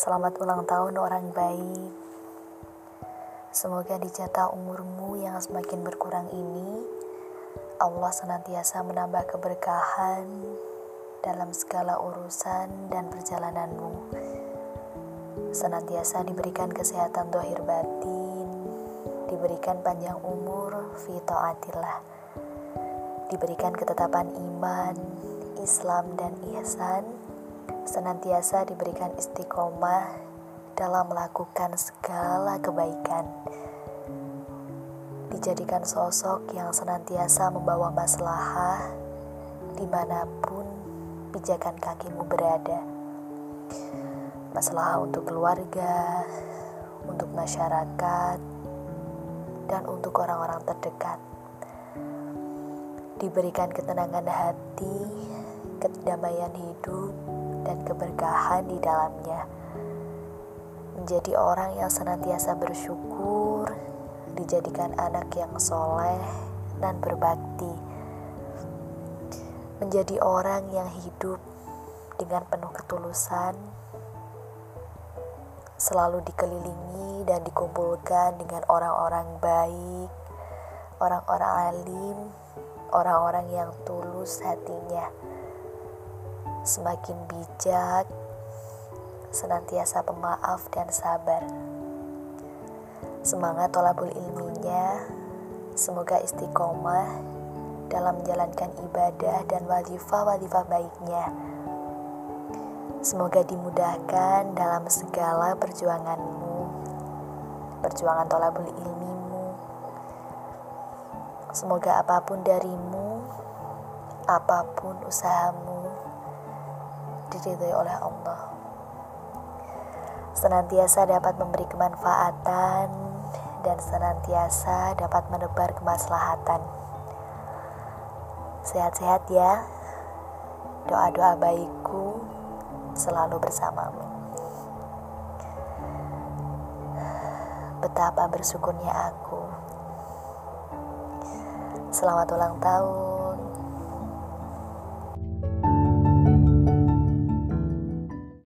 Selamat ulang tahun orang baik. Semoga di jatah umurmu yang semakin berkurang ini, Allah senantiasa menambah keberkahan dalam segala urusan dan perjalananmu. Senantiasa diberikan kesehatan zahir batin, diberikan panjang umur fi taatillah, diberikan ketetapan iman, Islam dan ihsan, senantiasa diberikan istiqomah dalam melakukan segala kebaikan, dijadikan sosok yang senantiasa membawa maslahah dimanapun pijakan kakimu berada, maslahah untuk keluarga, untuk masyarakat, dan untuk orang-orang terdekat. Diberikan ketenangan hati, kedamaian hidup, dan keberkahan di dalamnya. Menjadi orang yang senantiasa bersyukur, dijadikan anak yang soleh dan berbakti. Menjadi orang yang hidup dengan penuh ketulusan, selalu dikelilingi dan dikumpulkan dengan orang-orang baik, orang-orang alim, orang-orang yang tulus hatinya. Semakin bijak, senantiasa pemaaf dan sabar. Semangat thalabul ilminya, semoga istiqomah dalam menjalankan ibadah dan wazifah-wazifah baiknya. Semoga dimudahkan dalam segala perjuanganmu, perjuangan thalabul ilmimu. Semoga apapun darimu, apapun usahamu, diridhai oleh Allah. Senantiasa dapat memberi kemanfaatan dan senantiasa dapat menebar kemaslahatan. Sehat-sehat ya. Doa-doa baikku selalu bersamamu. Betapa bersyukurnya aku. Selamat ulang tahun.